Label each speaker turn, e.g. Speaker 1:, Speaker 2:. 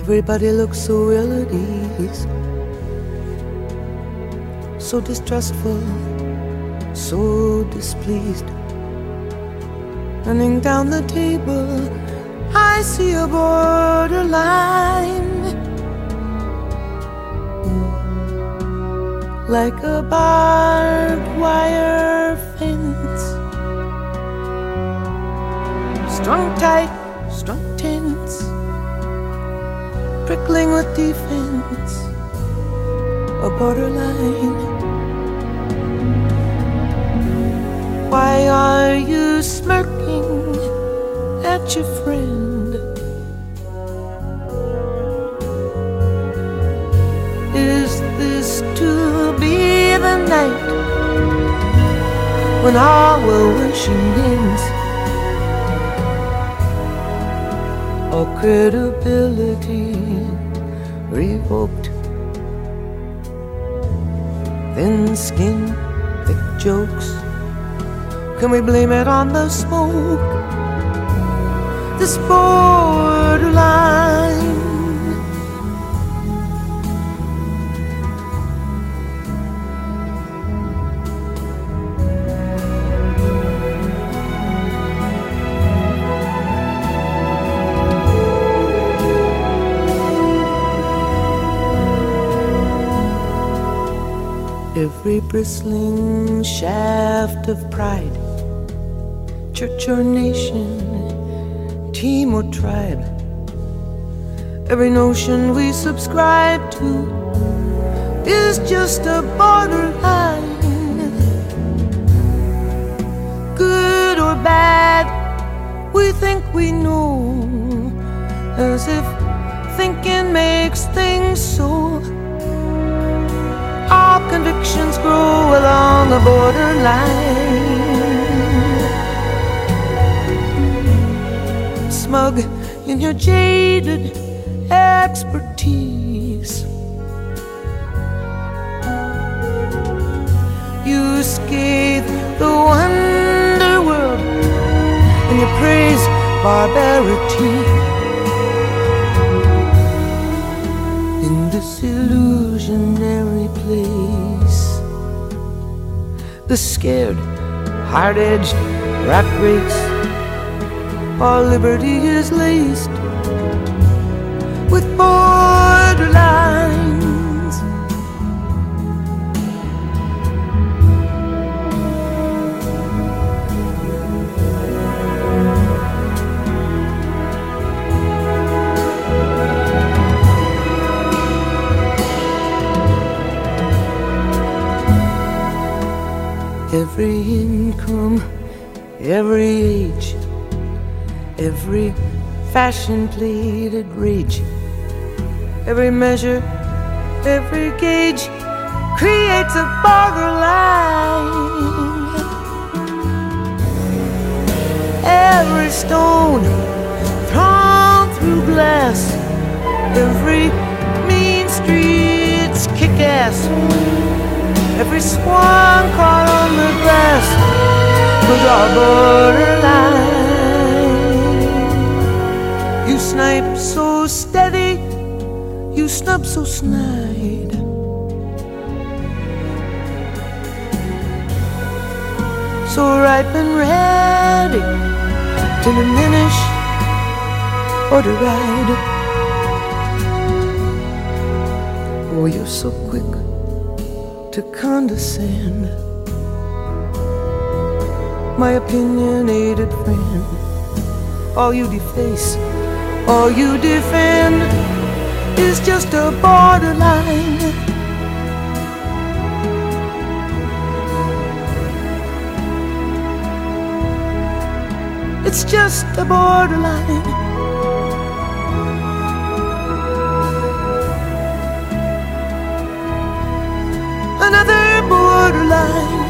Speaker 1: Everybody looks so ill at ease, so distrustful, so displeased. Running down the table, I see a borderline, like a barbed wire fence, strung tight, strung tense, prickling with defense, a borderline. Why are you smirking at your friend? Is this to be the night when all our wishing ends? All credibility revoked, thin skin, thick jokes. Can we blame it on the smoke? This borderline. Every bristling shaft of pride, church or nation, team or tribe, every notion we subscribe to is just a borderline. Good or bad, we think we know, as if thinking makes things so. All convictions grow along the borderline. Smug in your jaded expertise, you scathe the wonder world and you praise barbarity. In this illusionary place, the scared, hard-edged rat race, our liberty is laced with borderlines. Every income, every age, every fashion-plated rage, every measure, every gauge creates a borderline. Every stone thrown through glass, every mean street's kick-ass, every swan caught on the grass was our borderline. You snipe so steady, you snub so snide. So ripe and ready to diminish or to ride. Oh, you're so quick to condescend, my opinionated friend. All you deface, all you defend is just a borderline. It's just a borderline. Another borderline.